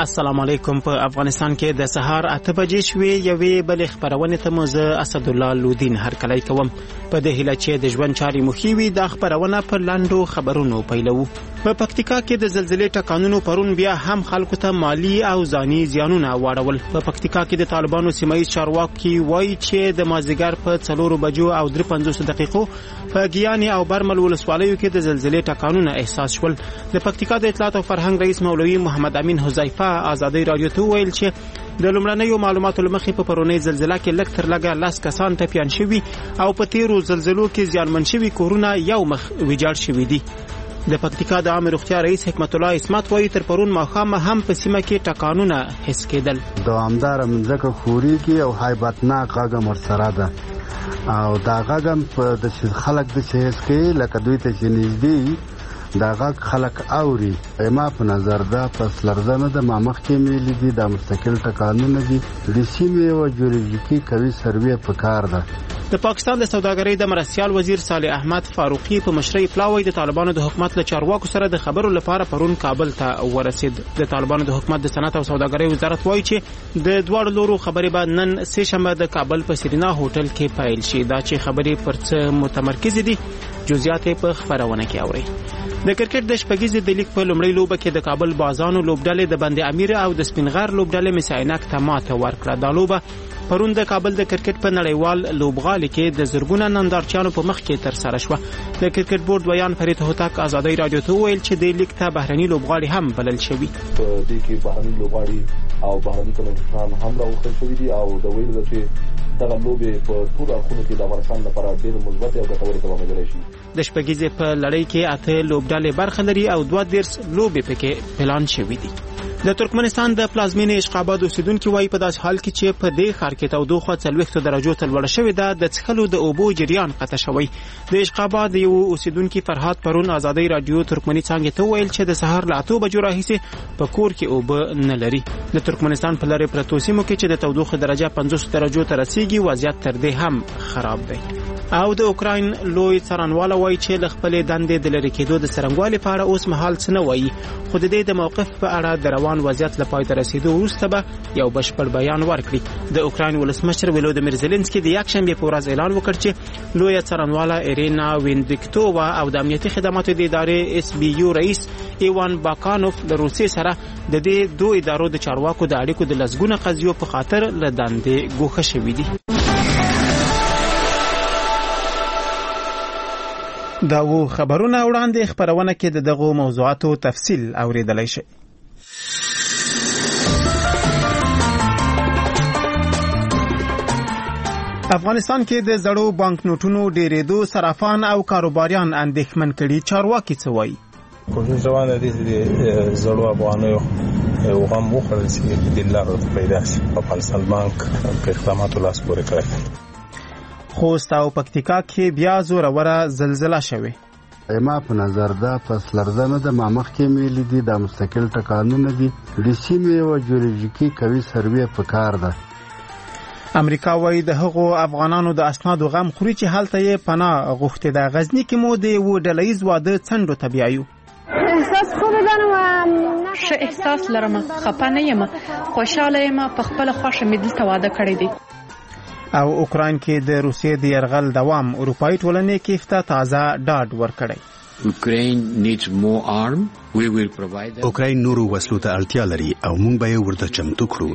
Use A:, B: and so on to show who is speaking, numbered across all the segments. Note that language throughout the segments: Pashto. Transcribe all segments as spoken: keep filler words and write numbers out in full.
A: السلام علیکم. په افغانستان کې د سهار اته بجې شوې یوې بلې خبرونه ته مو زه اسد الله لودین هرکلی کوم. په دې هیله چې د ژوند چارې مخیوي د خبرونه پر لاندو خبرونو پیلو. په پکتیکا کې د زلزلې ټکانونو پرون بیا هم خلکو ته مالی او ځاني زیانونه واړول. په پکتیکا کې د طالبانو سیمایي چارواکي وایي چې د مازدیګر په څلورو بجو او درې پنځوس دقیقو په ګیاني او برمل ولسوالیو کې د زلزلې ټکانونه احساس شول. د پکتیکا د اطلاعات او فرهنګ رئیس مولوي محمد امین حذیفه آزادۍ رادیو ته ویل چې د لومړنیو معلوماتو لمخې په پرونی زلزلہ کې لږ تر لږه لاس کسان ټپیان شوي او په تیرو زلزلو کې زیانمن شوي کورونه یو مخ ویجاړ شوي دي. د پکتیکا د عامه روغتیا رئیس حکمت الله اسمت وایي تر پرون ماښام هم په سیمه کې ټکانونه حس کېدل.
B: دوامداره مځکه خوري کې او هیبتناک غږ ورسره ده او دا غږ په د خلک د حس کې لکه دوی ته چې نږدې دا غږ خلک اوري. ما په نظر دا پس لرزنه د مامخ کې ملي دي د مستقل ټکانونه دي د سیمې او جیولوژیکي کوي سروې په کار ده.
A: د پاکستان د سوداګرۍ د مرستیال وزیر صالح احمد فاروقي په مشرۍ پلاوی د طالبانو د حکومت له چارواکو سره د خبرو لپاره پرون کابل ته ورسید. د طالبانو د حکومت د صنعت او سوداګرۍ وزارت وایي چې د دواړو لورو خبرې به نن سه شنبه د کابل په سرینا هوټل کې پیل شي. دا چې خبرې پر څه متمرکز دي جزئیات په خبرونه کې اوري. د کرکټ د شپږیزې د لیګ په لومړۍ لوبه کې د کابل بازانو لوبډلې د بند امیر او د سپینغر لوبډلې مساینک ته ماته ورکړه. دا لوبه پرون د کابل د کرکټ په نړیوال لوبغالي کې د زرګونه نندارچیانو په مخ کې تر سره شوه. د کرکټ بورډ ویان فرید هوتک آزادۍ رادیو ته ویل چې د لیګ ته بهرني لوبغاړي هم بلل شوي.
C: په دې کې بهرني لوبغاړي او بهرني کمنټران هم راوستل شوي دي او د ویلو چې دغه لوبې په ټول اړخونو کې د افغانستان لپاره ډېر مثبت او ګټورې تمامېدلی شي.
A: د شپږیزې په لړۍ کې اته لوبډلې برخه لري او دوه دېرش لوبې پکې پلان شوي دي. د ترکمنستان د پلازمینې اشقاباد اوسیدونکي وایي په داسې حال کې چې په دې ښار کې تودوخه څلوېښتو درجو ته لوړه شوې ده د څښلو د اوبو جریان قطع شوی. د اشقاباد یو اوسیدونکي فرهاد پرون آزادۍ رادیو ترکمني څانګې ته ویل چې د سهار له اتو بجو راهیسې په کور کې اوبه نه لري. د ترکمنستان په لرې پرتو سیمو کې چې د تودوخې درجه پنځوس درجو ته رسیږي وضعیت تر دې هم خراب دی. او د اوکراین لوی څارنواله وایي چې له خپلې دندې د لرې کېدو د څرنګوالي په اړه اوس مهال څه نه وایي خو د دې د موقف په اړه د روان وضعیت له پای ته رسېدو وروسته به یو بشپړ بیان ورکړي. د اوکراین ولسمشر ولودیمیر زيلنسکي د یکشنبې په ورځ اعلان وکړ چې لوی څارنواله ایرینا ویندکتووا او د امنیتي خدماتو د ادارې اس بي یو رئیس ایوان باکانوف د روسیې سره د دې دوه ادارو د چارواکو د اړیکو د لسګونه قضیو په خاطر له دندې ګوښه شوي دي. دا و خبرونه وړاندې خبرونه کې د دغه موضوعاتو تفصیل اوریدلای شي. افغانستان کې د زړو بانک نوټونو ډېرېدو صرافان او کاروباریان اندېښمن کړي. چارواکي څه وایي؟
D: کوشش روانه دي چې زړو افغانیو یو غم وخوړل شي د لارو پیدا شي. افغانستان بانک په اقداماتو لاس پورې کړی.
A: خوست او پکتیکا کې بیا زوروره زلزلہ شوه.
B: ما په نظر دا پس لرزنه د مامخ کې ملي دي د مستقل ټکانونه دي د سیمې او جیولوژیکي کوي سروې په کار ده.
A: امریکا وایي د هغو افغانانو د اسنادو غم خوري چې هلته یې پناه غوښتې ده. غزنی کې مو د یو ډلهییز واده څنډو ته بیایو.
E: احساس خو دنه
F: ښه احساس لرم، خپه نه یم، خوشاله یم، په خپل خوښه مې دلته واده کړی دی.
A: او اوکراین کې د روسیې د یرغل دوام اروپایي ټولنې کې افتا تازه ډاډ ورکړی.
G: اوکراین نورو وسلو ته اړتیا لري او موږ به یې ورته چمتو کړو.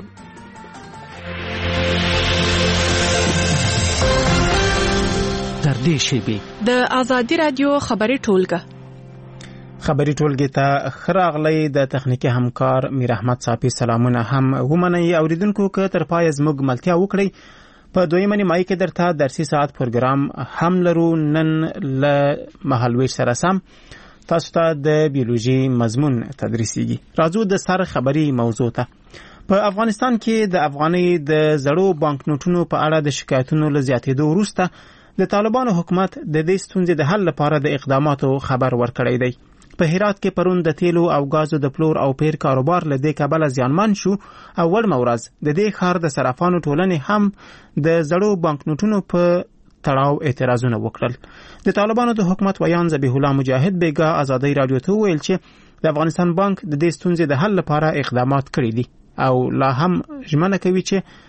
H: تر دې شیبې
F: د آزادۍ رادیو خبري ټولګه
A: خبري ټولګه ته خراغلی د تخنیکی همکار میر احمد صافي سلامونه هم ومنئ. اوریدونکو که تر پای زموږ ملتیا وکړئ په دویمه نیمایي کې درته درسي ساعت پروګرام هم لرو. نن له مهالویش سره سم تاسو ته د بیولوژي مضمون تدریسیږي. راځو د سر خبري موضوع ته. په افغانستان کې د افغاني د زړو بانک نوټونو په اړه د شکایتونو له زیاتېدو وروسته د طالبانو حکومت د دې ستونزې د حل لپاره د اقداماتو خبر ورکړی دی. په هرات کې پرون د تیلو او غازو د پلور او پیر کاروبار له دې کبله زیانمن شو او وړمه ورځ د دې ښار د صرافانو ټولنې هم د زړو بانک نوټونو په تړاو اعتراضونه وکړل. د طالبانو د حکومت ویان ذبیح الله مجاهد بیګا آزادۍ رادیو ته ویل چې د افغانستان بانک د دې ستونزې د حل لپاره اقدامات کړي دي او لا هم ژمنه کوي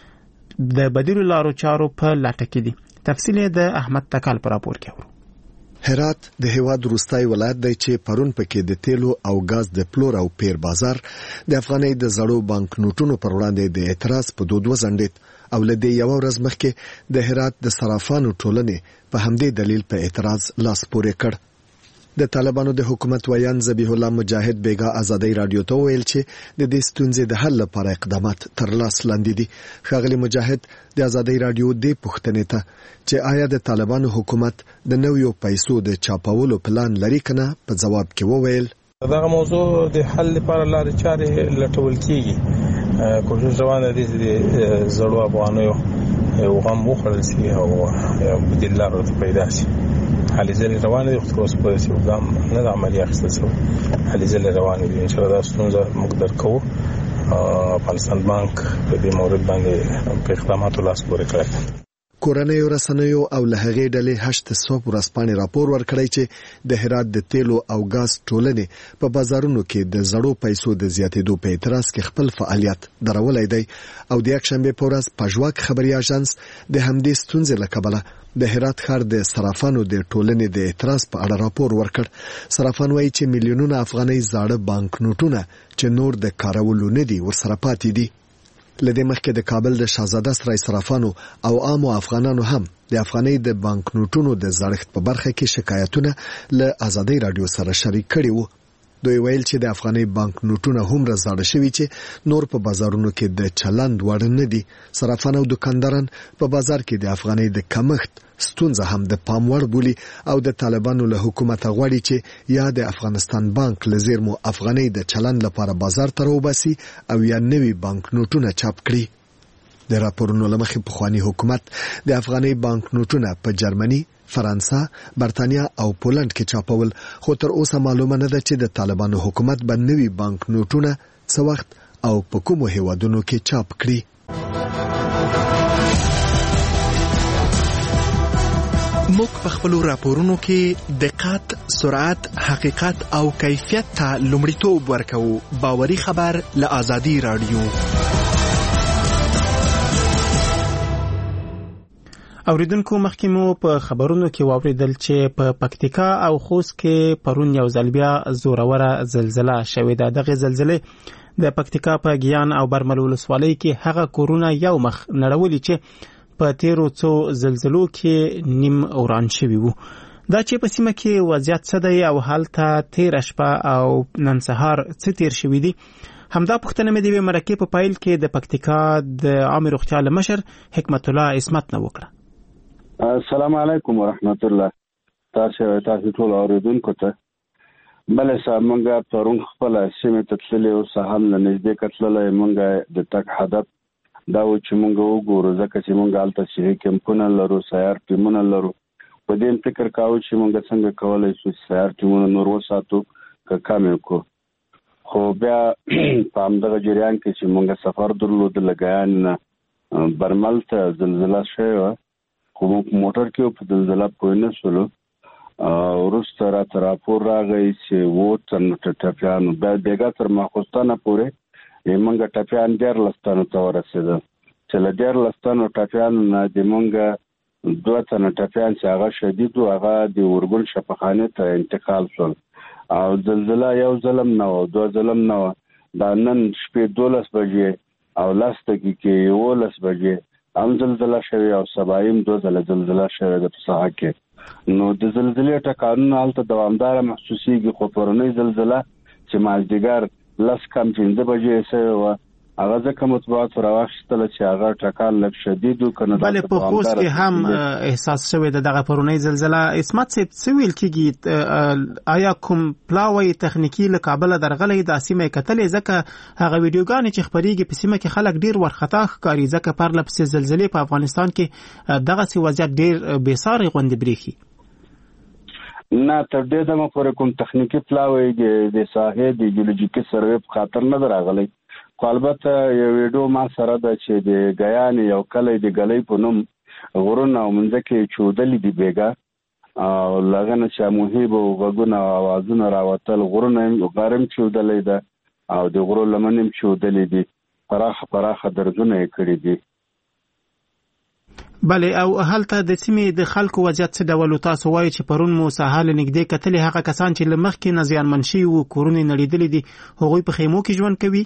A: چې د بدیلو لارو چارو په لټه کې دي. تفصیل د احمد تکال پر راپور کې ورو.
I: هرات د هیواد وروستای ولایت دی چې پرون پکې د تیلو او غاز د پلور او پیر بازار د افغاني د زړو بانک نوټونو پر وړاندې د اعتراض په دود وزندید او لدې یو ورځ مخکې د هرات د صرافانو ټولنې په همدې دلیل په اعتراض لاس پورې کړ. د طالبانو د حکومت ویان ذبیح الله مجاهد بیګا ازادي رادیو ته ویل چې د دې ستونزې د حل لپاره اقدامات تر لاس لاندې دي. ښاغلي مجاهد د ازادي رادیو د پوښتنې ته چې آیا د طالبانو حکومت د نویو پیسو د چاپولو پلان لري کنه په جواب کې وویل
D: دغه موضوع د حل لپاره لارې چارې لټول کیږي. کوشش روانه دي چې زړو افغانیو وغم وخړل شي او بدیل لارو پیدا شي. حالې ځلې روانه دي خو اوس په داسې وګام نه د عملي اخیستل شوی. حالې ځلې روانه دي انشاءالله دا ستونزه موږ درک کوو. افغانستان بانک په دې مورد باندې په اقداماتو لاس پورې کړی.
I: کورنیو رسنیو او له هغې ډلې هشت صوب ورځپاڼې راپور ورکړی چې د هرات د تیلو او غاز ټولنې په بازارونو کې د زړو پیسو د زیاتېدو په اعتراض کې خپل فعالیت درولای دی او د یکشنبه په ورځ پژواک خبري اژانس د همدې ستونزې له کبله د هرات ښار د صرافانو د ټولنې د اعتراض په اړه راپور ورکړ. صرافان وایي چې میلیونونه افغاني زاړه بانک نوټونه چې نور د کارولو نه دي ورسره پاتې دي. لدې مخکې د کابل د شاهزاده سرای صرافانو او عامو افغانانو هم د افغاني د بانک نوټونو د زړښت په برخه کې شکایتونه له ازادي رادیو سره شریک کړي وو. دوی ویل چې د افغاني بانک نوټونه هم زاړه شوي چې نور په بازارونو کې د چلند وړ نه دي. صرافان او دکانداران په بازار کې د افغاني د کمښت ستونزه هم د پام وړ بولي او د طالبانو له حکومت غواړي چې یا د افغانستان بانک لزیرمو افغاني د چلند لپاره بازار ته راوباسي او یا نوي بانک نوټونه چاپ کړي. د راپورونو لمخې پخوانی حکومت د افغاني بانک نوټونه په جرمني، فرانسه، برتانیا او پولند کې چاپول، خو تر اوسه معلومه نه ده چې د طالبانو حکومت به نوي بانک نوټونه څه وخت او په کومو هیوادونو کې چاپ کړي.
J: موږ په خپل راپورونو کې دقت، سرعت، حقیقت او کیفیت ته لومړیتوب ورکوو. باوري خبر له ازادي رادیو.
A: اوریدونکو مخکې مو په خبرونو کې واوریدل چې په پکتیکا او خوست کې پرون یو ځل بیا زوروره زلزلہ شوې ده. دغه زلزلې د پکتیکا په ګیان او برمل ولسوالۍ کې هغه کورونه یو مخ نړولي چې په تیرو څو زلزلو کې نیم وران شوي وو. دا چې په سیمه کې وضعیت څه دی او هلته تیره شپه او نن سهار څه تیر شوي دي، همدا پوښتنه مې د یوې مرکې په پیل کې د پکتیکا د عامې روغتیا له مشر حکمت الله عصمت نه وکړه.
K: السلام علیکم ورحمت الله. تاسو تاسو ټول اوریدونکو ته بلې صاحب مونږه پرون خپل سیمه ته تللې او سهام نه نږدې کتللې. مونږه د تک هدف دا و چې مونږ وګورو ځکه چې مونږ هلته صحي کمپونه لرو، سیار ټیمونه لرو. په دې فکر کاوه چې مونږ څنګه کولی شو سیار ټیمونه نور وساتو که کم یې کړو. خو بیا په همدغه جریان کې چې مونږ سفر درلود له ګیان نه برمل ته زلزله شوې وه، خو موږ په موټر کې په زلزله پوه نه شولو. وروسته راته راپور راغی چې اووه تنه ټپیان، بیا بیګا تر ماخوستانه پورې مونږ ټپیان دیارلس تنو ته ورسېدل چې له دیارلس تنو ټپیانو نه د مونږ دوه تنه ټپیان چې هغه شدید و هغه د اورګل شفاخانې ته انتقال شول. او زلزله یو ظلم نه و، دوه ظلم نه و. دا نن شپې دولس بجې او لس دقیقې یولس بجې هم زلزله شوې او سبایم دوه ځله زلزله شوې ده په ساحه کې. نو د زلزلې ټکانونه هلته دوامداره محسوسېږي، خو پرونۍ زلزله چې مازدیګر لس کم پنځه بجې شوې وه هغه ځکه مطبوعاتو راواخیستله چې هغه ټکان لږ شدید و.
A: بلې په خوست کې هم احساس شوې ده دغه پرونۍ زلزله. عصمت صاحب څه ویل کېږي؟ آیا کوم پلاوی تخنیکي له کابله درغلی دا سیمه یې کتلې؟ ځکه هغه ویډیوګانې چې خپرېږي په سیمه کې خلک ډېر وارخطا ښکاري ځکه پرله پسې زلزلې په افغانستان کې دغسې وضعیت ډېر بېسارې غوندې برېښي.
K: نه تر دې دمه پورې کوم تخنیکي پلاوی د ساحې د جیولوجیکي سروې په خاطر نه ده راغلی. خو البته یو ویډیو ما سره ده چې د ګیان یو کلی د ګلۍ په نوم غرونه او منځکې چودلې دي بیګا او لغنه چې موهیب او غوونه اوازونه راوتل غرونه غارم چودلې ده او د غرو لمنم چودلې دي پراخه پراخه درځونه کړې دي.
A: بله او هلته د سیمې د خلکو وضعیت څه ډول تاسو وایي چې پرون مو ساحل نږدې کتلې هغه کسان چې لمخ کې نزیان منشي او کورونه نړیدلې دي هغوی په خیمو کې ژوند کوي؟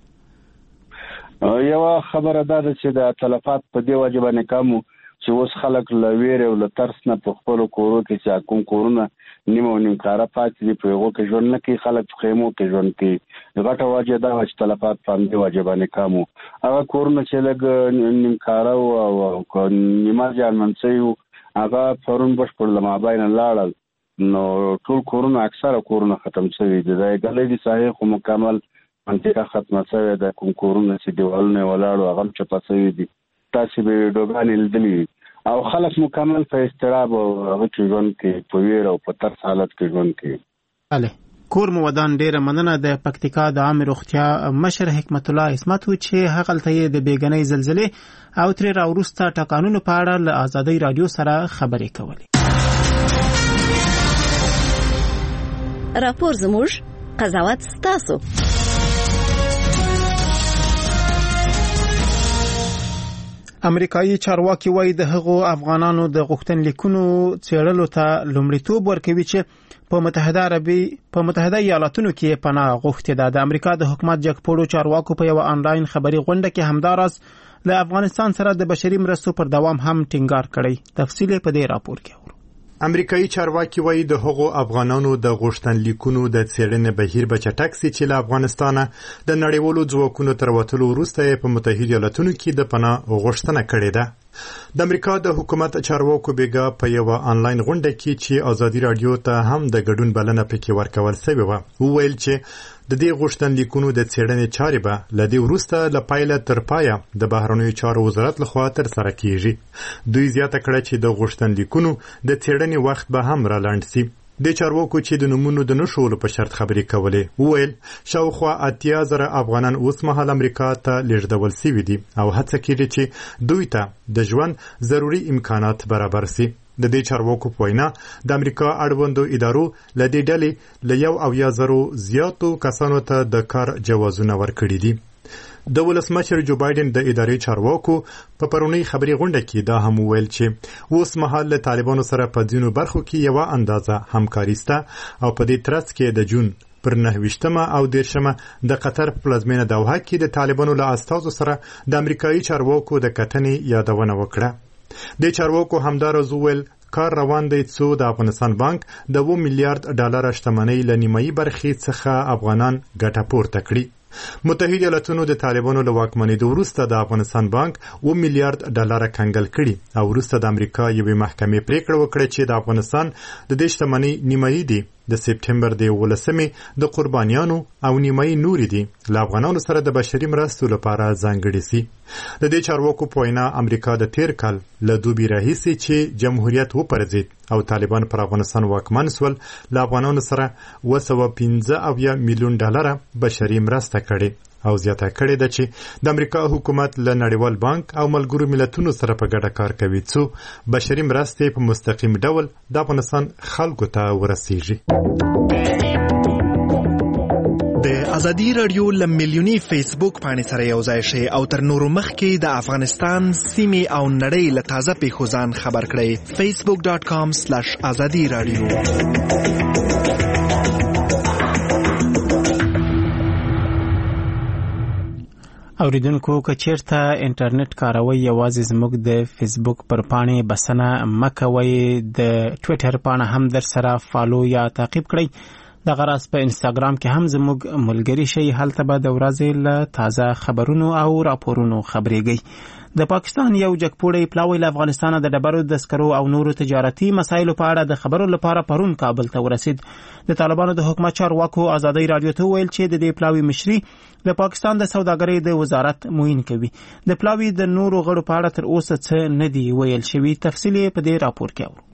K: یو خبره ده چې د تلفات په دی واجب نه کوم چې اوس خلک لویر او لترس نه په خپل کورو کې چې کوم کورونه نیمه نیم کارا پاتې دي په یو کې ژوند نه کوي خلک په خیمو کې ژوند کوي. غټه واجب ده چې تلفات په دی واجب نه کوم هغه کورونه چې لګ نیم کارا او نیمه ځان منځي هغه پرون بشپړ لماباین لاړل نو ټول کورونه اکثره کورونه ختم شوي دي. دا غلې دي صحیح خو مکمل منطقه ختمه شوې ده کوم کورونه چې دیوالونه ولاړو هغه چپه شوي دي تاسو به ډوګان لیدلی او خلک مکمل په استراب او هغه ژوند کې په ویر او په تر حالت کې ژوند کوي.
A: bale کور مو ودان ډیره مننه د پکتیکا د عام روغتیا مشر حکمت الله اسمت چې هغه ته د بیګنۍ زلزلې او تر راورسته ټکانونو په اړه له آزادۍ رادیو سره خبرې کولې.
L: راپور زموږ قضاوت ستاسو.
A: امریکایي چارواکي وایي د هغو افغانانو د غوښتنلیکونو څېړلو ته لومړیتوب ورکوي چې په متحده عربي په متحده ایالاتونو کې پناه غوښتې ده. د امریکا د حکومت جګپوړو چارواکو په یو آنلاین خبري غونډه کې همداراز له افغانستان سره د بشري مرستو پر دوام هم ټینګار کړی. تفصیل په دې راپور کې اورو.
M: امریکایي چارواکي وایي د هغو افغانانو د غوښتنلیکونو د څېړنې بهیر به چټک سي چې له افغانستانه د نړیوالو ځواکونو تر وتلو وروسته په متحده ایالاتونو کې د پناه غوښتنه کړې ده. د امریکا د حکومت چارواکو بیګا په یو آنلاین غونډه کې چې آزادي رادیو ته هم د ګډون بلنه پکې ورکول شوې وه وویل چې د دې غوښتنلیکونو د څېړنې چارې به له دې وروسته له پیله تر پایه د بهرنیو چارو وزارت لخوا ترسره کیږي. دوی زیاته کړه چې د غوښتنلیکونو د څېړنې وخت به هم رالنډ سي. د چارواکو چې د نمونو د نشولو په شرط خبرې کولې وویل شاوخوا اتیا زره افغانان اوس مهال امریکا ته لیږدول شوي دي او هڅه کیږي چې دوی ته د ژوند ضروري امکانات برابر سي. د دې چارواکو په وینا د امریکا اړوندو ادارو له دې ډلې له یو اویا زرو زیاتو کسانو ته د کار جوازونه ورکړي دي. د ولسمشر جو بایدن د ادارې چارواکو په پرونی خبري غونډه کې دا هم ویل چې اوس مهال له طالبانو سره په ځینو برخو کې یو اندازه همکاري شته او په دې ترڅ کې د جون پر نهویشتمه او دیرشمه د قطر پلازمینه دوحه کې د طالبانو له استازو سره د امریکایي چارواکو د کتنې یادونه وکړه. د چارواکو همدارز ویل کار روان دی څو د افغانستان بانک د اوه میلیارډ ډالر شتمنۍ له نیمایي برخې څخه افغانان ګټه پورته کړي. متحده ایالاتونو د طالبانو له واکمنېدو وروسته د افغانستان بانک اوه میلیارډ ډالر کنګل کړي او وروسته د امریکا یوې محکمې پریکړه وکړه چې د افغانستان د دې شتمنۍ نیمایي دي د سپټمبر د ولسمې د قربانیانو او نیمایي نوري دي له افغانانو سره د بشري مرستو لپاره ځانګړي سي. د دې چارواکو په وینا امریکا د تیر کال له دوبي راهیسې چې جمهوریت وپرځید او طالبان پر افغانستان واکمن سول له افغانانو سره اوه سوه پنځه اویا میلیون ډالر بشري مرسته کړې او زیاته کړې ده چې د امریکا حکومت له نړیوال بانک او ملګرو ملتونو سره په ګډه کار کوي څو بشري مرستې په مستقیم ډول د افغانستان خلکو ته ورسیږي.
J: د ازادي رادیو ل ملیونی فیسبوک باندې سره یو ځای شي او تر نورو مخکې د افغانستان سیمې او نړۍ له تازه پیښو ځان خبر کړئ. facebook dot com slash azadi radio.
A: اوریدونکو که چیرته انټرنیټ کاروي یوازې زموږ د فیسبوک پر پاڼې بسنه مکوئ د ټویټر پاڼه هم در سره فالو یا تعقیب کړئ. د غراس په انستګرام کې هم زموږ ملګری شي هلته به د ورځې له تازه خبرونو او راپورونو خبرېږئ. د پاکستان یو جګپوړی پلاوی له افغانستان د ډبرو د سکرو او نورو تجارتي مسایلو په اړه د خبرو لپاره پرون کابل ته ورسید. د طالبانو د حکومت چارواکو آزادۍ رادیو ته ویل چې د دې پلاوی مشري د پاکستان د سوداګرۍ د وزارت معین کوي. د پلاوی د نورو غړو په اړه تر اوسه څه نه دی ویل شوی. تفصیل په دې راپور کې اورو.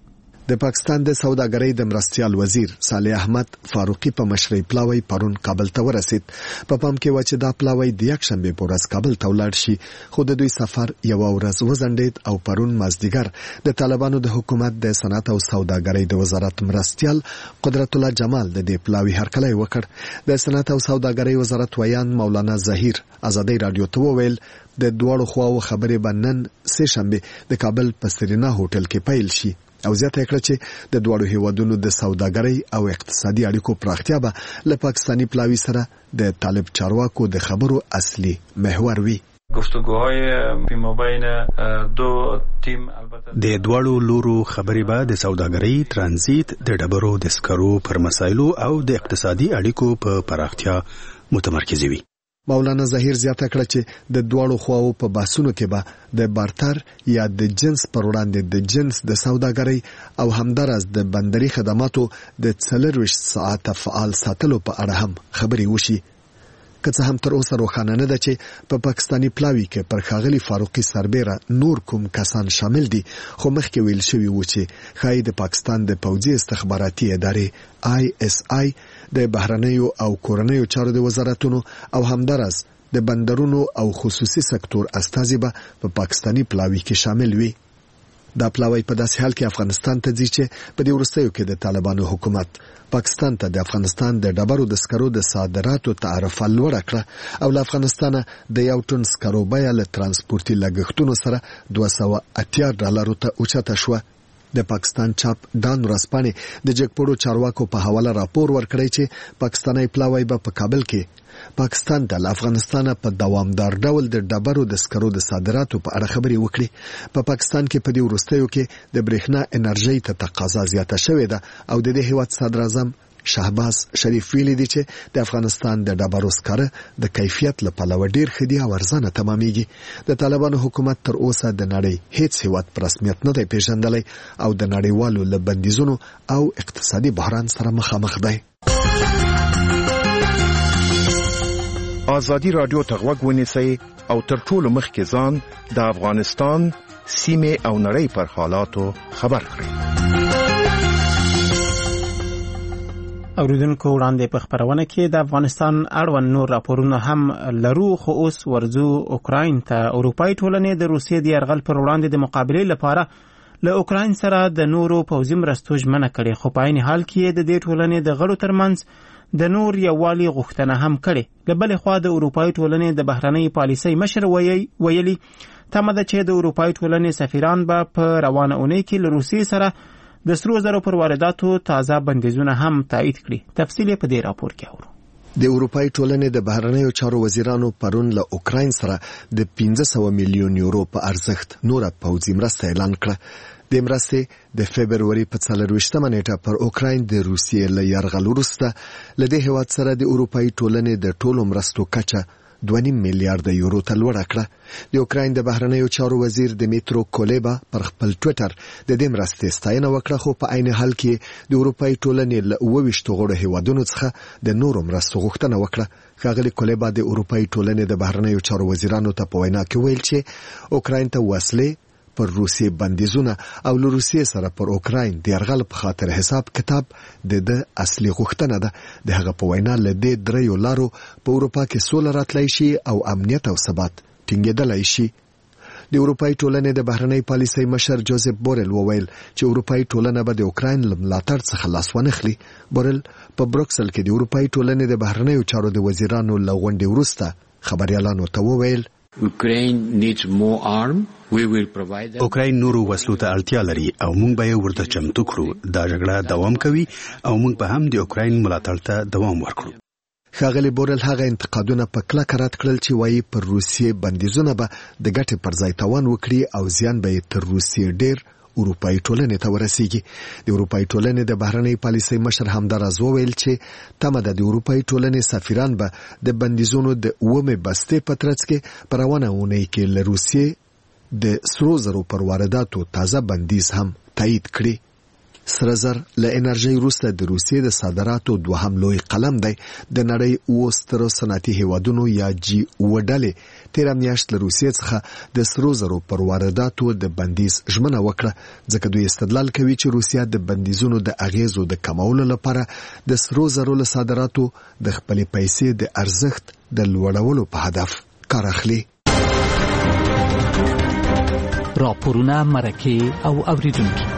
I: د پاکستان د سوداګرۍ د مرستيال وزیر صالح احمد فاروقي په مشرۍ پلاوی پرون کابل ته ورسید. په پا پام کې و چې دا پلاوی د یک شنبه په ورځ کابل ته ولاړ شي، خو د دوی سفر یو ورځ وزندید او پرون مازدیګر د طالبانو د حکومت د صنعت او سوداګرۍ د وزارت مرستيال قدرت الله جمال د دې پلاوی هرکلی وکړ. د صنعت او سوداګرۍ وزارت ویان مولانا ظهیر ازادي رادیو ته وویل د دوړو خواو خبرې بنن سه شنبه د کابل په سرینا هوټل کې پیل شي او زیاته کړه چې د دوړو هیوادونو د سوداګرۍ او اقتصادي اړیکو پراختیا به له پاکستانی پلاوی سره د طالب چارواکو د خبرو اصلي محور وي.
N: گفتگوهای مابین دو تیم البته
G: د دوړو لورو خبرې به د سوداګرۍ، ترانزیت، د ډبرو د سکرو پر مسایلو او د اقتصادي اړیکو په پراختیا متمرکز وي.
I: مولانا ظهیر زیاته کړه چې د دوړو خواو په بحثونو کې به د بارتر یا د جنس پر وړاندې د جنس د سوداګرۍ او همدارس د بندري خدماتو د څلرویشت ساعته فعال ساتلو په اړه هم خبرې وشي. که څه هم تر اوسه روښانه نه ده چې په پاکستانی پلاوی کې پر ښاغلي فاروقي سربېره نور کوم کسان شامل دي، خو مخکې ویل شوي و چې ښایي د پاکستان د پوځي استخباراتي ادارې آی اس آی د بهرنیو او کورنیو چارو د وزارتونو او همدارس د بندرونو او خصوصي سکتور استازي به په پاکستانی پلاوی کې شامل وي. دا پلاوی په داسې حال کې افغانستان ته ځي چې په دې وروستیو کې د طالبانو حکومت پاکستان ته د افغانستان د ډبرو د سکرو د صادراتو تعرفه لوړه کړه او له افغانستانه د یو ټن سکرو بیه له ترانسپورتي لګښتونو سره دوه سوه اتیا ډالرو ته اوچته شوه. د پاکستان چاپ دان ورځپاڼې د جګپوړو چارواکو په حواله راپور ورکړی چې پاکستاني پلاوی به په کابل کې پاکستان د افغانستان په دوامدار ډول د ډبرو د سکرو د صادراتو په اړه خبرې وکړي. په پا پاکستان کې په دې وروستیو کې د برېښنا انرژي ته تقاضا زیاته شوې ده او د دې هیواد صدر اعظم شهباز شریف ویلي دی چې د افغانستان د ډبرو سکره د کیفیت له پلوه ډیر ښه دي او ارزانه تمامېږي. د طالبانو حکومت تر اوسه د نړۍ هیڅ هیواد په رسمیت نه دی پیژندلی او د نړیوالو له بندیزونو او اقتصادي بحران سره مخامخ دی.
O: آزادی رادیو ته غوږ ونیسئ او تر ټولو مخکې ځان د افغانستان سیمې او نړۍ پر حالاتو خبر کړئ.
A: اوریدونکو وړاندې په خبرونه کې د افغانستان اړوند نور راپورونه هم لرو، خو اوس ورځو اوکراین ته. اروپایي ټولنې د روسیې د یرغل پر وړاندې د مقابلې لپاره له اوکراین سره د نورو پوځي مرستو ژمنه کړې، خو په عین حال کې د دې ټولنې د غړو ترمنځ د نور یووالي غوښتنه هم کړې. له بلې خوا د اروپایي ټولنې د بهرنۍ پالیسۍ مشر ویلي تمه ده چې د اروپایي ټولنې سفیران به په روانه اونۍ کې له روسیې سره د سرو زرو پر وارداتو تازه بندیزونه هم تایید کړي. تفصیل په دې راپور کې اورو.
I: د اروپایي ټولنې د بهرنیو چارو وزیرانو پرون له اوکراین سره د پنځه سوه میلیون یورو په ارزښت نوره پوځي مرسته اعلان کړه. د مرستې د فبروري په څلرویشتمه نیټه پر اوکراین د روسیې له یرغل وروسته له دې هیواد سره د اروپایي ټولنې د ټولو مرستو کچه دوه نیم میلیارډ یورو ته لوړه کړه. د اوکراین د بهرنیو چارو وزیر دمیترو کولېبا پر خپل ټویټر د دې مرستې ستاینه وکړه، خو په عین حال کې د اروپایي ټولنې له اوه ویشتو غړو هیوادونو څخه د نورو مرستو غوښتنه وکړه. ښاغلي کولېبا د اروپایي ټولنې د بهرنیو چارو وزیرانو ته په وینا کې ویل چې اوکراین ته وسلې پر روسیې بندیزونه او له روسیې سره پر اوکراین د یرغل په خاطر حساب کتاب د د اصلي غوښتنه ده. د هغه په وینا له دې دریو لارو په اروپا کې سوله راتلی شي او امنیت او ثبات ټینګېدلی شي. د اروپایي ټولنې د بهرنۍ پالیسۍ مشر جوزف بورل وویل چې اروپایي ټولنه به د اوکراین له ملاتړ څخه لاس ونخلي. بورل په بروکسل کې د اروپایي ټولنې د بهرنیو چارو د وزیرانو له غونډې وروسته خبریالانو ته وویل
G: اوکراین نورو وسلو ته اړتیا لري او موږ به یې ورته چمتو کړو. دا جګړه دوام کوي او موږ به هم د اوکراین ملاتړ ته دوام ورکړو.
I: ښاغلي بورل هغه انتقادونه په کلکه رد کړل چې وایي پر روسیې بندیزونه به د ګټې پر ځای تاوان وکړي او زیان به یې تر روسیې ډیر اروپایي ټولنې ته ورسیږي. د اروپایي ټولنې د بهرنۍ پالیسۍ مشر همداراز وویل چې تمه ده د اروپایي ټولنې سفیران به د بندیزونو د اومې بستې په ترڅ کې په روانه اونۍ کې له روسیې د سرو زرو پر وارداتو تازه بندیز هم تایید کړي. سره زر له انرژي وروسته د روسیې د صادراتو دوهم لوی قلم دی. د نړۍ اوه سترو صنعتي هیوادونو یا جی اوه ډلې تیر میاشت له روسیې څخه د سرو زرو پر وارداتو د بندیز ژمنه وکړه ځکه دوی استدلال کوي چې روسیا د بندیزونو د اغیزو د کمولو لپاره د سرو زرو له صادراتو د خپلې پیسې د ارزښت د لوړولو په هدف کار اخلي.
H: راپورونه مرکه او اوریدونکو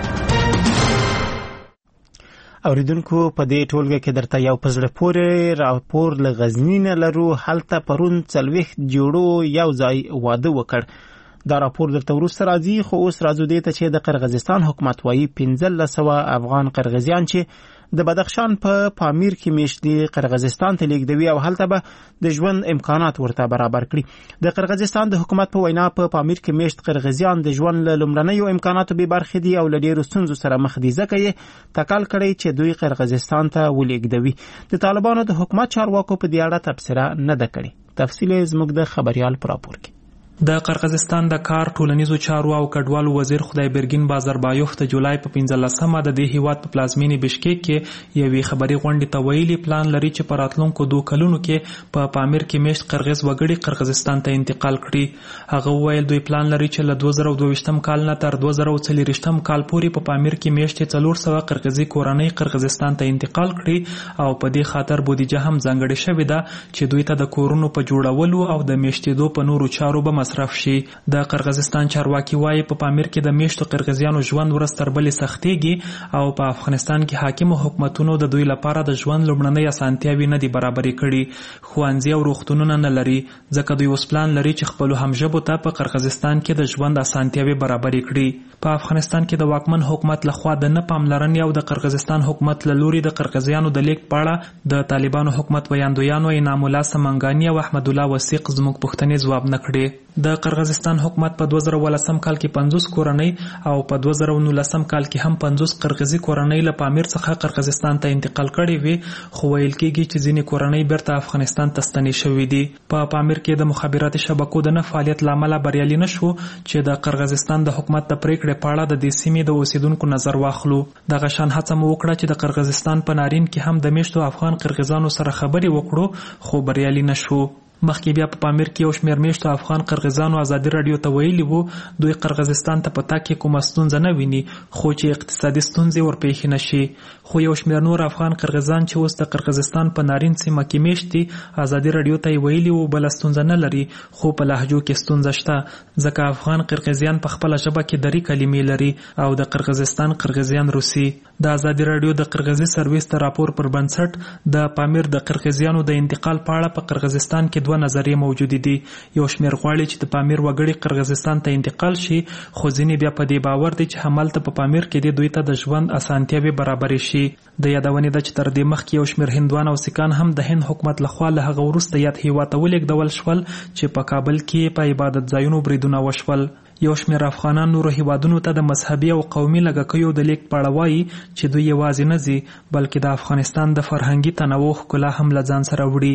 A: اوریدونکو په دې ټولګه کې درته یو پزړه پورې راپور له غزنی نه لرو. هلته پرون څلوېښت جوړو یو ځای واده وکړ. دا راپور درته وروسته راځي، خو اوس راځو دې ته چې د قرغیزستان حکومت وایي پنځلس سوه افغان قرغیزیان چې د بدخشان په پامیر کې میشت دي قرغیزستان ته لیږدوي او هلته به د ژوند امکانات ورته برابر کړي. د قرغیزستان د حکومت په وینا په پامیر کې میشت قرغیزیان د ژوند له لومړنیو امکاناتو بې برخې دي او له ډېرو ستونزو سره مخ دي، ځکه یې تکل کړی چې دوی قرغیزستان ته ولیږدوي. د طالبانو د حکومت چارواکو په دې اړه تبصره نه ده کړې. تفصیل یې زموږ د خبریال په راپور کې.
P: د قرغیزستان د کار ټولنیزو چارو او کډوالو وزیر خدایبرګین بازربایوف د جولای په پنځلسمه د دې هیواد په پلازمینې بشکیک کې یوې خبري غونډې ته ویلي پلان لري چې په راتلونکو دوه کلونو کې په پامیر کې میشت قرغیز وګړي قرغیزستان ته انتقال کړي. هغه ویل دوی پلان لري چې له دوه زره دوه ویشتم کال نه تر دوه زره څلوېښتم کال پورې په پامیر کې میشت څلور سوه قرغیزي کورنۍ قرغیزستان ته انتقال کړي او په دې خاطر بودیجه هم ځانګړې شوې ده چې دوی ته د کورونو په جوړولو او د میشتېدو په نورو چارو به مصرف شي. د قرغیزستان چارواکي وایي په پامیر کې د میشتو قرغیزیانو ژوند ورځ تر بلې سختېږي او په افغانستان کې حاکمو حکومتونو د دوی لپاره د ژوند لومړنۍ اسانتیاوې نه دي برابرې کړي. ښوونځي او روغتونونه نه لري ځکه دوی اوس پلان لري چې خپلو همژبو ته په قرغیزستان کې د ژوند اسانتیاوې برابرې کړي. په افغانستان کې د واکمن حکومت لخوا د نه پاملرنې او د قرغیزستان حکومت له لوري د قرغیزیانو د لیک په اړه د طالبانو حکومت ویاندویانو انعام الله سمنګاني او احمد الله وثیق زموږ پوښتنې ځواب نه کړې. د قرغیزستان حکومت په دوه زره ولسم کال کې پنځوس کورنۍ او په دوه زره نولسم کال کې هم پنځوس قرغیزي کورنۍ له پامیر څخه قرغیزستان ته انتقال کړي وي، خو ویل کېږي چې ځینې کورنۍ بیرته افغانستان ته ستنې شوي دي. په پا پامیر کې د مخابراتي شبکو د نه فعالیت له امله بریالي نه شو چې د قرغیزستان د حکومت د پریکړې په اړه د دې سیمې د اوسیدونکو نظر واخلو. دغه شان هڅه مو وکړه چې د قرغیزستان په نارین کې هم د میشتو افغان قرغیزانو سره خبرې وکړو، خو بریالي نه شو. مخکې بیا په پامیر کې یو شمېر میشتو افغان قرغیزانو ازادي راډیو ته ویلي وو دوی قرغیزستان ته په تګ کې کومه ستونزه نه ویني، خو چې اقتصادي ستونزې ورپېښې نه شي. خو یو شمېر نور افغان قرغیزان چې اوس د قرغیزستان په نارین سیمه کې میشت دي ازادي راډیو ته یې ویلي وو بله ستونزه نه لري، خو په لهجو کې ستونزه شته ځکه افغان قرغیزیان په خپله ژبه کې درې کلمې لري او د قرغیزستان قرغیزیان روسي. د ازادي راډیو د قرغیزي سرویس د راپور پر بنسټ د پامیر د قرغیزیانو د انتقال په اړه په قرغیزستان کې دوه نظریې موجودې دي. یو شمېر غواړي چې د پامیر وګړي قرغیزستان ته انتقال شي، خو ځینې بیا په دې باور دي چې همالته په پامیر کې دي دوی ته د ژوند اسانتیاوې برابرې شي. د یادونې ده چې تر دې مخکې یو شمېر هندوان او سیکان هم د هند حکومت لخوا له هغه وروسته یاد هیواد ته ولېږدول شول چې په کابل کې په عبادت ځایونو بریدونه وشول. یو شمېر افغانان نورو هیوادونو ته د مذهبي او قومي لږکیو د لیک په اړه وایي چې دوی یوازې نه ځي بلکې د افغانستان د فرهنګي تنوع ښکلا هم له ځان سره وړي.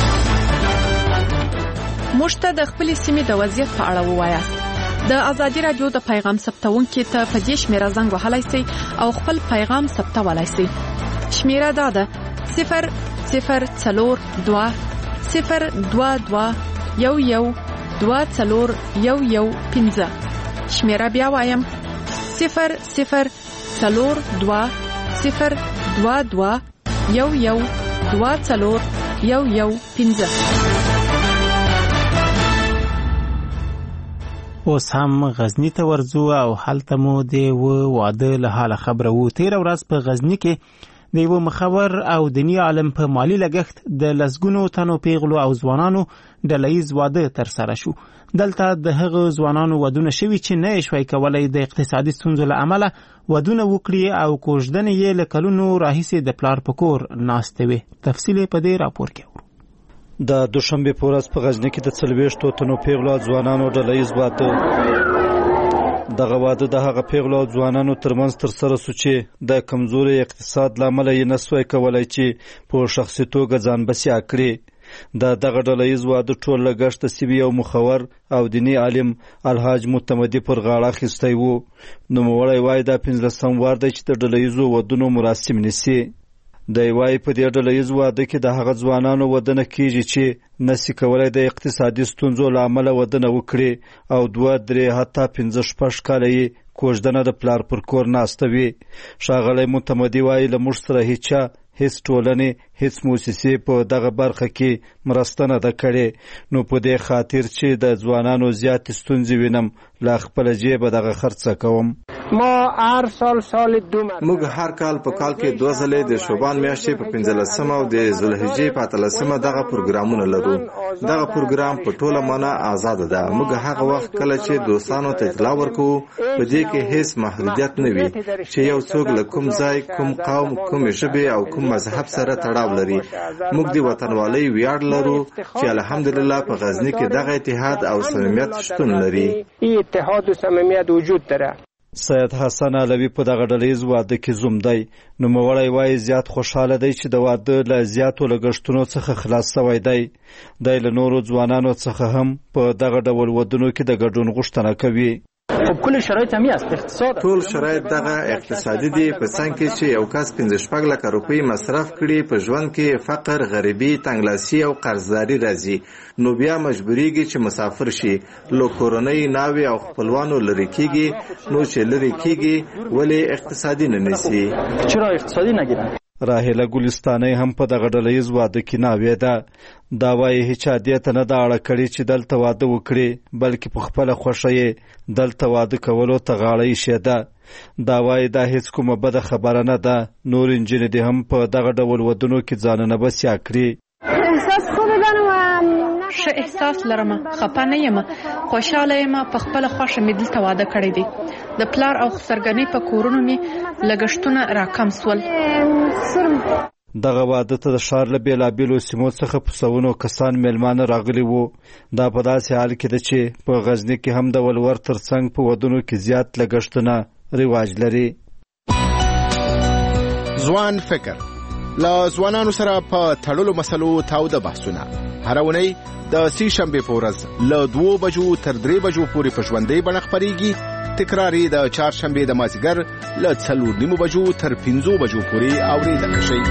F: موږ ته د خپلې سیمې د وضعیت په اړه ووایاست. د ازادي راډیو د پیغام ثبتونکي ته په دې شمیره زنګ وهلی سئ او خپل پیغام ثبتولی سئ. شمیره دا ده صفر صفر څلور دوه صفر دوه دوه یو یو دوه څلور یو یو پنځه. شمیره بیا وایم صفر صفر څلور دوه صفر دوه دوه یو یو دوه څلور یو یو پنځه.
A: اوس هم غزنی ته ورځو او هلته مو د و واده له حاله خبره وو. تیره ورځ په غزنی کې د یو مخور او دینی عالم په مالی لګښت د لسګونو تنو پیغلو او ځوانانو ډلهییز واده ترسره شو. دلته د هغو ځوانانو ودونه شوي چې نه یې شوی کولی د اقتصادي ستونزو له امله ودونه وکړي او کوژدنې یې له کلونو راهیسې د پلار په کور ناستې وې. تفصیل په دې راپور کې اورو.
Q: د دوشنبه په ورځ په غزنی کې د څلوېښتو تنو پیغلو او ځوانانو ډلهییز واده دغه واده د هغه پیغلو او ځوانانو ترمنځ ترسره شو چې د کمزوري اقتصاد له امله یې نسوی کولی چې په شخصي توګه ځان بسیا کړي. د دغه ډلهییز واده ټول لګښت د سیمې یو مخور او دیني عالم الحاج متمدي پر غاړه اخیستی و. نوموړی وایي دا پنځلسم وار دی چې د ډلهییزو ودونو مراسم نیسي. د وای په دې ډله ییز واده کې د هغه ځوانانو ودونه کیږي چې نسی کولای د اقتصادي ستونزو له امله ودونه وکړي او دوه درې حتی پنځه شپږ کاله یې کوژدنه د پلار پر کور ناسته وي. ښاغلی متمدي وایي له موږ سره هیچا هیڅ ټولنې هیڅ موسسې په دغه برخه کې مرسته نه ده کړې، نو په دې خاطر چې د ځوانانو زیاتې ستونزې وینم له خپله جیبه دغه خرڅه کوم.
R: ما هر سال سال دو مرتبه
S: موږ هر کال په کال کې دوه ځلې د شوبان میاشتې په پنځلسمه او د ذوالحجې په اتلسمه دغه پروګرامونه لرو. دغه پروګرام په ټوله معنا آزاد ده. موږ هغه وخت کله چې دوستانو ته اطلاع ورکوو په دې کې هیڅ محدودیت نه وي چې یو څوک له کوم ځای، کوم قوم، کوم ژبې او کوم مذهب سره تړاو لري. موږ د وطنوالۍ ویاړ لرو چې الحمدلله په غزني کې دغه اتحاد او صمیمیت شتون لري.
R: اتحاد و صمیمیت وجود داره.
Q: سید حسن علوي په دغه ډلیز واده کې زوم دی. نوموړی وایي زیات خوشحاله دی چې د واده له زیاتو لګښتونو څخه خلاص شوی دی. دی له نورو ځوانانو څخه هم په دغه ډول ودونو کې د ګډون غوښتنه کوي.
S: ټول شرایط دغه اقتصادي دي، په څنګ کې چې یو کس پنځه شپږ لکه روپۍ مصرف کړي، په ژوند کې فقر، غریبي، تنګلاسي او قرضداري راځي، نو بیا مجبوریږي چې مسافر شي، له کورنۍ، ناوې او خپلوانو لرې کیږي. نو چې لرې کیږي ولې اقتصادي نه نیسي؟
Q: چرا اقتصادي نگیرن؟ راهیله ګلستانۍ هم په دغه ډلیز واده کې ناوې ده. دا وایي هیچا دې ته نه ده اړه کړې چې دلته واده وکړي، بلکې په خپله خوښه یې دلته واده کولو ته غاړه ایښې ده. دا وایي دا هیڅ کومه بده خبره نه ده. نور نجونې دې هم په دغه ډول ودونو کې ځانونه بسیا کړي.
F: ښه احساس لرم، خپه نه یم، خوشحاله یم. په خپله خوښه مې دلته واده کړی دی. د پلار او خسرګنۍ په کورونو مې لګښتونه راکم سول.
Q: دغه واده ته د ښار له بېلابېلو سیمو څخه په سوونو کسان میلمانه راغلي وو. دا په داسې حال کې ده چې په غزني کې هم د ولور تر څنګ په ودونو کې زیات لګښتونه رواج لري.
T: ځوان فکر له ځوانانو سره په تړلو مسلو تاوده بحثونه هره اونۍ د سې شنبې په ورځ له دوو بجو تر درې بجو پورې په ژوندۍ بڼه خپرېږي. تکراري د چهارشنبې د مازدیګر له څلور نیمو بجو تر پنځو بجو پورې اورېدلی شئ.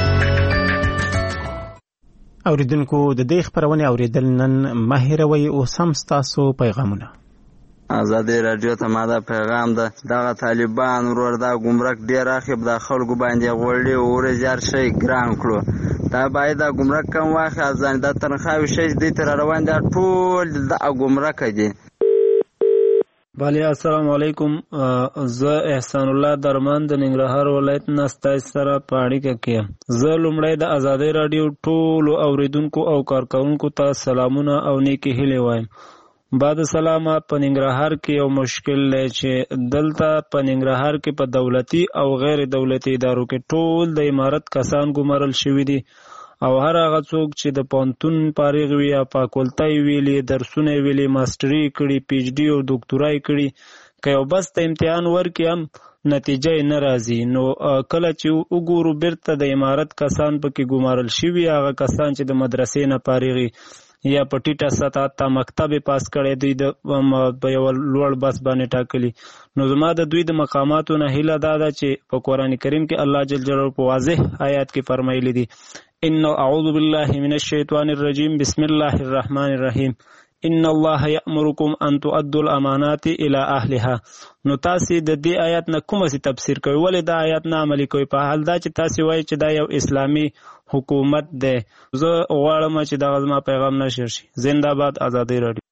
A: اوریدونکو د دې خبرونه اوریدل نن مه هېروئ. اوس هم ستاسو پیغامونه.
U: ازادي رادیو ته ما دا پیغام ده، دغه طالبان ورور دا ګمرک ډیر اخیب د خلکو باندې غوړي او زیار شي ګران کړو. دا باید دا ګمرک کم واخی ځان د تنخواوي شي د تر روان دا ټول د ګمرک دي.
V: بله السلام علیکم، زه احسان الله درمان د ننګرهار ولایت نه ستاسو سره په اړیکه کې. زه لومړی د ازادي رادیو ټولو اوریدونکو او کارکونکو ته سلامونه او نیکی هیلې وایم. بعد سلامه په ننګرهار کې یو مشکل دی چې دلته په ننګرهار کې په دولتي او غیر دولتي ادارو کې ټول د امارت کسان ګمارل شوي دي، او هر هغه څوک چې د پوهنتون فارغ وي یا فاکولټۍ ویلي، درسونه ویلي، ماسټري کړي، پی ایچ ډي او ډاکټورای کړي، که یو بس ته امتحان ورکړي هم نتیجه یې نه راځي. نو کله چې وګورو بیرته د امارت کسان پکې ګمارل شوي، هغه کسان چې د مدرسې نه فارغ یا په ټیټه سطح ته مکتب پاس کړی، دوی د په یو لوړ بس باندې ټاکلي. نو زما د دوی د مقاماتو نه هیله دا ده چې په قرآن کریم کې الله جل جلاله په واضح آیات کې فرمایلی دي ان اعوذ بالله من الشیطان الرجیم بسم الله الرحمن الرحیم ان الله یأمرکم ان تؤدوا الامانات الى اهلها. نو تاسو د دې آیات نه کومه سي تفسیر کوي؟ ولې دا آیات نه عملي کوي؟ په حال دا چې تاسو وایي چې دا یو اسلامي حکومت ده. زه غواړم چې دا غزما پیغام نشر شي. زنده باد ازادي رادیو.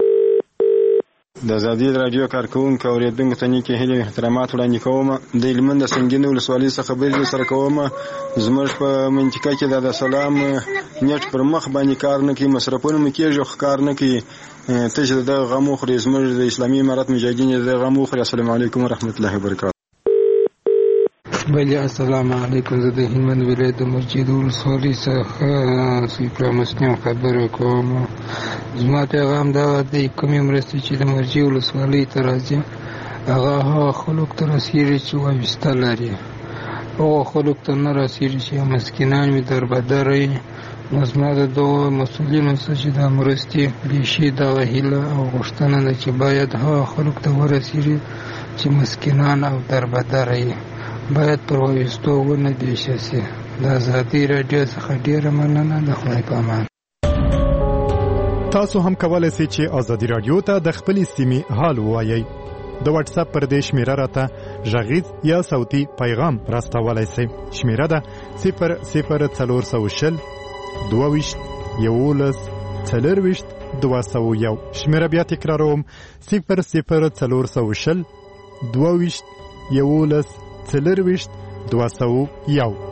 W: د ازادي رادیو کارکونکو اوریدونکو ته نیکی هیلې او احترامات وړاندې کوم. د هلمند د سنګین ولسوالۍ څخه خبرې سره کوم. زموږ په منطقه کې د سلام نیټ پر مخ باندې کار نه کوي، مصرفونه مو کېږي خو کار نه کوي. ته چې د غم وخورې، زموږ د اسلامي امارت مجاهدین د غم وخورې. السلام علیکم ورحمت الله وبرکاته.
X: بله السلام علیکم، زه د هلمند ولایت د مسجد ولسوالۍ څخه سیپرا مسلم خبره کوم. زما پیغام دا دی، کومې مرستې چې د مرجع ولسوالۍ ته راځي هغه هغه خلکو ته رسېږي چې وابسته لري، هغه خلکو ته نه رسېږي چې مسکینان وي، دربدره وي. نو زما د دغو مسؤلینو څخه چې دا مرستې بیخي دغه هیله او غوښتنه ده چې باید هغه خلکو ته ورسېږي چې مسکینان او دربدره وي، باید پر وابستو ونه دیشه سي. د ازادي رادیو څخه ډیره مننه. د خدای په امان.
M: تاسو هم کولای شئ چې ازادي رادیو ته د خپلې سیمې حال ووایئ. د واتس اپ پر دې شمیره راته غږیز یا صوتي پیغام راستولای شئ. شمیره ده صفر صفر څلور سوه شل دوه ویشت یولس څلور ویشت دوه سوه یو. شمیره بیا تکراروم صفر صفر څلور سوه شل دوه ویشت یولس څلور ویشت دوه سوه یو.